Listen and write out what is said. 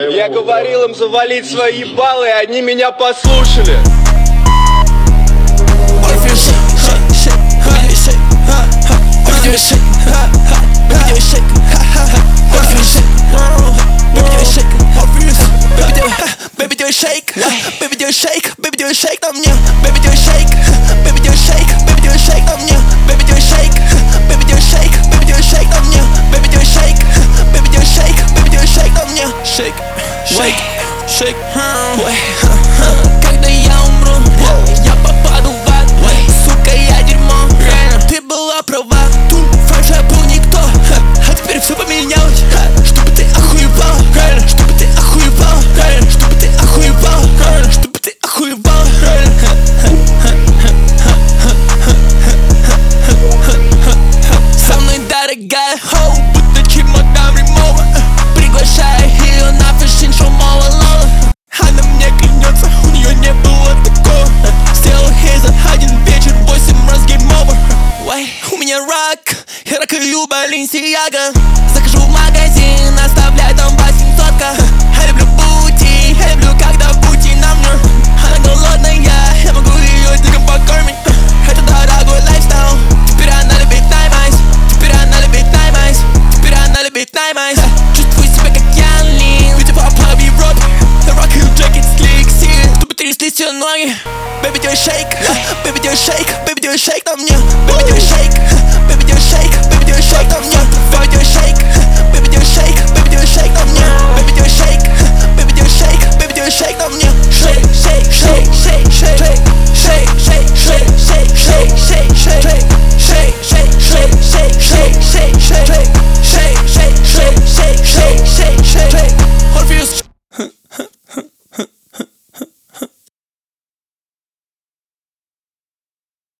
Я говорил им завалить свои ебалы, и они меня послушали. Baby, do a shake, baby, do a shake, baby, do a shake на мне. Baby, do a shake, baby, do a shake, baby, do a shake на мне. Baby, do a shake, baby, do a shake, baby, do a shake на мне. Baby, do a shake, baby, do a shake, baby, do a shake на мне. Shake, shake, shake, когда я умру, я попаду в ад. Сука, я дерьмо, ты была права. Раньше я был никто, а теперь все поменялось. Чтобы ты охуевал, чтобы ты охуевал, чтобы ты охуевал, чтобы ты охуевал. Со мной дорогая хоу, будто чемодан ремова. Приглашаю ее на фэшн шоу Мола Лола. Она мне клянется, у нее не было такого. Сделал ей за один вечер 8 раз гейм овер. У меня рак, я ракаю Баленсиага. Захожу в магазин, оставляю там 800-ка. Я люблю бути, я люблю, когда бути на мне. Она голодная, я могу ее диком покормить. Это дорогой лайфстайл. Теперь она любит наймайс, теперь она любит наймайс, теперь она любит наймайс. Чувствую себя как Ян Ли, ведь по пабе в Европе. Rock you jacket, slick, see, чтобы тряслись все ноги. Baby, do a shake, baby, do a shake, baby, do a shake на мне. Baby, do a shake, baby, do a shake, baby, do a shake на мне. Baby, do a shake, baby, do a shake, baby, do a shake на мне.